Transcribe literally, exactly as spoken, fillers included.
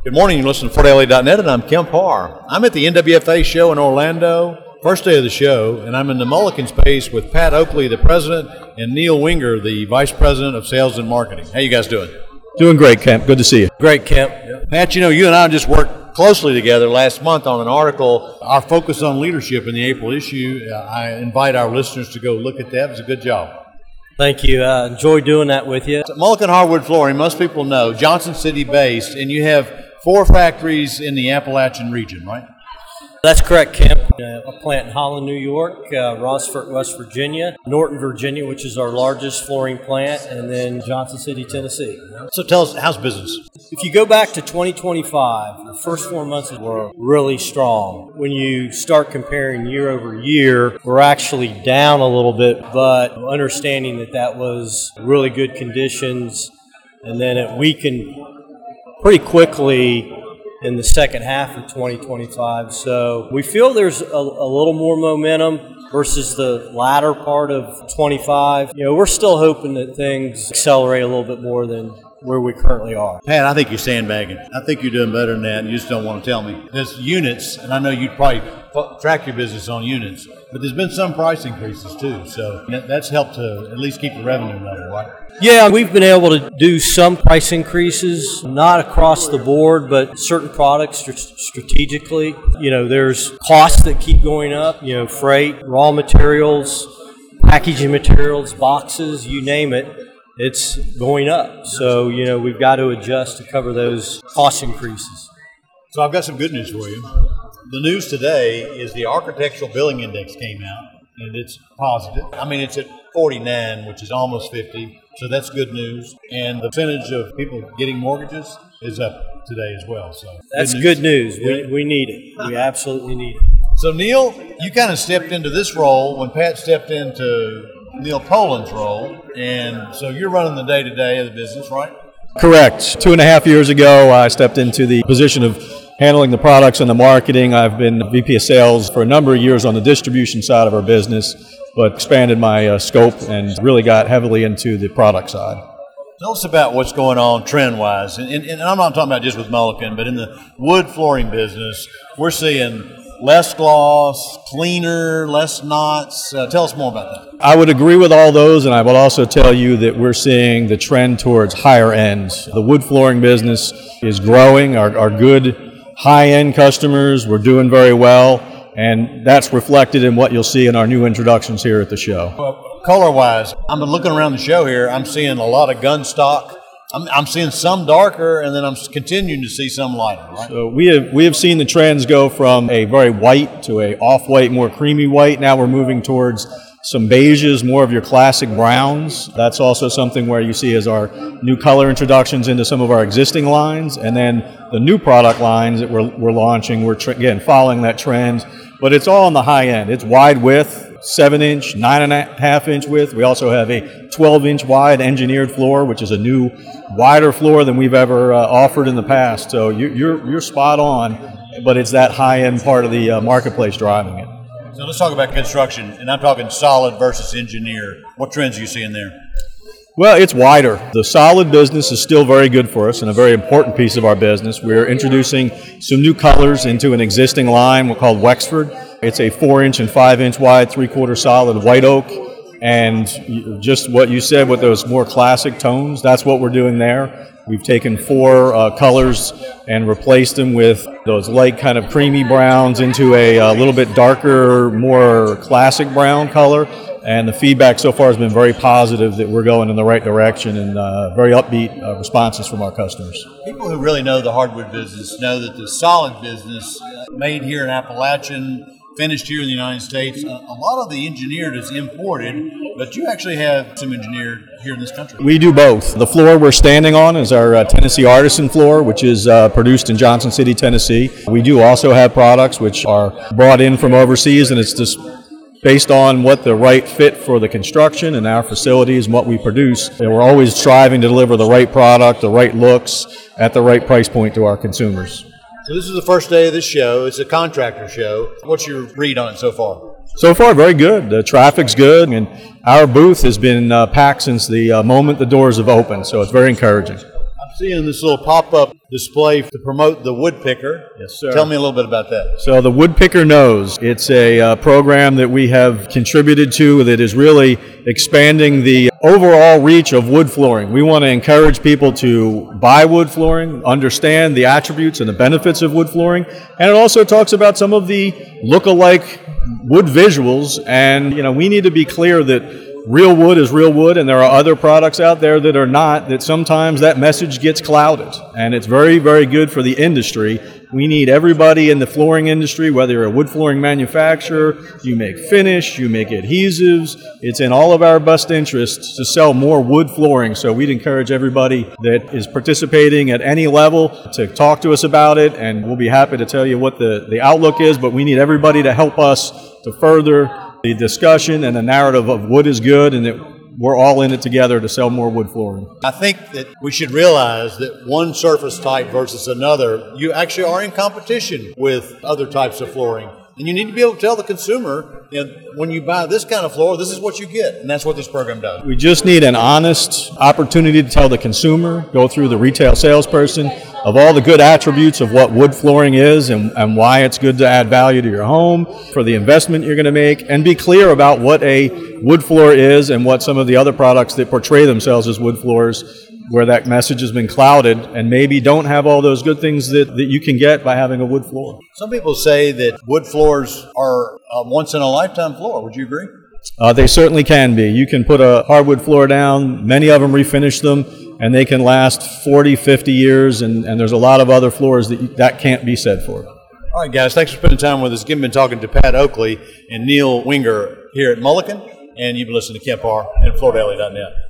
Good morning. You listen to Fort L A dot net, and I'm Kemp Harr. I'm at the N W F A show in Orlando, first day of the show, and I'm in the Mulliken space with Pat Oakley, the president, and Neil Winger, the vice president of sales and marketing. How you guys doing? Doing great, Kemp. Good to see you. Great, Kemp. Yeah. Pat, you know, you and I just worked closely together last month on an article, Our Focus on Leadership, in the April issue. Uh, I invite our listeners to go look at that. It was a good job. Thank you. I uh, enjoy doing that with you. So Mulliken Hardwood Flooring, most people know, Johnson City based, and you have four factories in the Appalachian region, right? That's correct, Kemp. Uh, a plant in Holland, New York, uh, Rossford, West Virginia, Norton, Virginia, which is our largest flooring plant, and then Johnson City, Tennessee. So tell us, how's business? If you go back to twenty twenty-five, the first four months were really strong. When you start comparing year over year, we're actually down a little bit, but understanding that that was really good conditions, and then it weakened pretty quickly in the second half of twenty twenty-five. So we feel there's a, a little more momentum versus the latter part of twenty-five. You know, we're still hoping that things accelerate a little bit more than where we currently are. Pat, I think you're sandbagging. I think you're doing better than that, and you just don't want to tell me. There's units, and I know you probably track your business on units, but there's been some price increases too, so that's helped to at least keep the revenue level, right? Yeah, we've been able to do some price increases, not across the board, but certain products strategically. You know, there's costs that keep going up, you know, freight, raw materials, packaging materials, boxes, you name it. It's going up. So, you know, we've got to adjust to cover those cost increases. So I've got some good news for you. The news today is the Architectural Billing Index came out, and it's positive. I mean, it's at forty-nine, which is almost fifty, so that's good news. And the percentage of people getting mortgages is up today as well. So that's good news. Good news. We, we need it. We absolutely need it. So, Neil, you kind of stepped into this role when Pat stepped into Neil Poland's role, and so you're running the day-to-day of the business, right? Correct. Two and a half years ago, I stepped into the position of handling the products and the marketing. I've been V P of sales for a number of years on the distribution side of our business, but expanded my uh, scope and really got heavily into the product side. Tell us about what's going on trend-wise, and, and, and I'm not talking about just with Mulliken, but in the wood flooring business, we're seeing less gloss, cleaner, less knots. Uh, tell us more about that. I would agree with all those, and I would also tell you that we're seeing the trend towards higher ends. The wood flooring business is growing. Our, our good high-end customers, we're doing very well, and that's reflected in what you'll see in our new introductions here at the show. Well, color-wise, I'm looking around the show here. I'm seeing a lot of gun stock. I'm, I'm seeing some darker, and then I'm continuing to see some lighter, right? So we have we have seen the trends go from a very white to a off-white, more creamy white. Now we're moving towards some beiges, more of your classic browns. That's also something where you see as our new color introductions into some of our existing lines, and then the new product lines that we're we're launching. We're tra- again following that trend, but it's all on the high end. It's wide width. Seven inch, nine and a half inch width. We also have a twelve inch wide engineered floor, which is a new, wider floor than we've ever uh, offered in the past. So you, you're you're spot on, but it's that high end part of the uh, marketplace driving it. So let's talk about construction, and I'm talking solid versus engineer. What trends are you seeing there? Well, it's wider. The solid business is still very good for us and a very important piece of our business. We're introducing some new colors into an existing line we're called Wexford. It's a four inch and five inch wide, three quarter solid white oak. And just what you said with those more classic tones, that's what we're doing there. We've taken four uh, colors and replaced them with those light kind of creamy browns into a, a little bit darker, more classic brown color. And the feedback so far has been very positive that we're going in the right direction, and uh, very upbeat uh, responses from our customers. People who really know the hardwood business know that the solid business, uh, made here in Appalachian, finished here in the United States, uh, a lot of the engineered is imported, but you actually have some engineered here in this country. We do both. The floor we're standing on is our uh, Tennessee Artisan floor, which is uh, produced in Johnson City, Tennessee. We do also have products which are brought in from overseas, and it's just based on what the right fit for the construction and our facilities and what we produce. And we're always striving to deliver the right product, the right looks, at the right price point to our consumers. So this is the first day of this show. It's a contractor show. What's your read on it so far? So far, very good. The traffic's good, and our booth has been uh, packed since the uh, moment the doors have opened, so it's very encouraging. I'm Seeing this little pop-up display to promote the Woodpicker. Yes, sir. Tell me a little bit about that. So the Woodpicker Knows, it's a uh, program that we have contributed to that is really expanding the overall reach of wood flooring. We want to encourage people to buy wood flooring, understand the attributes and the benefits of wood flooring, and it also talks about some of the look-alike wood visuals. And, you know, we need to be clear that real wood is real wood, and there are other products out there that are not, that sometimes that message gets clouded. And it's very, very good for the industry. We need everybody in the flooring industry, whether you're a wood flooring manufacturer, you make finish, you make adhesives. It's in all of our best interests to sell more wood flooring. So we'd encourage everybody that is participating at any level to talk to us about it, and we'll be happy to tell you what the, the outlook is, but we need everybody to help us to further the discussion and the narrative of wood is good and that we're all in it together to sell more wood flooring. I think that we should realize that one surface type versus another, you actually are in competition with other types of flooring. And you need to be able to tell the consumer, you know, when you buy this kind of floor, this is what you get. And that's what this program does. We just need an honest opportunity to tell the consumer, go through the retail salesperson, of all the good attributes of what wood flooring is and, and why it's good to add value to your home, for the investment you're going to make, and be clear about what a wood floor is and what some of the other products that portray themselves as wood floors, where that message has been clouded and maybe don't have all those good things that, that you can get by having a wood floor. Some people say that wood floors are a once-in-a-lifetime floor. Would you agree? Uh, they certainly can be. You can put a hardwood floor down, many of them refinish them, and they can last forty, fifty years, and, and there's a lot of other floors that you, that can't be said for. All right, guys, thanks for spending time with us. Again, been talking to Pat Oakley and Neil Winger here at Mulliken, and you've been listening to Kemp Harr and Floor Daily dot net.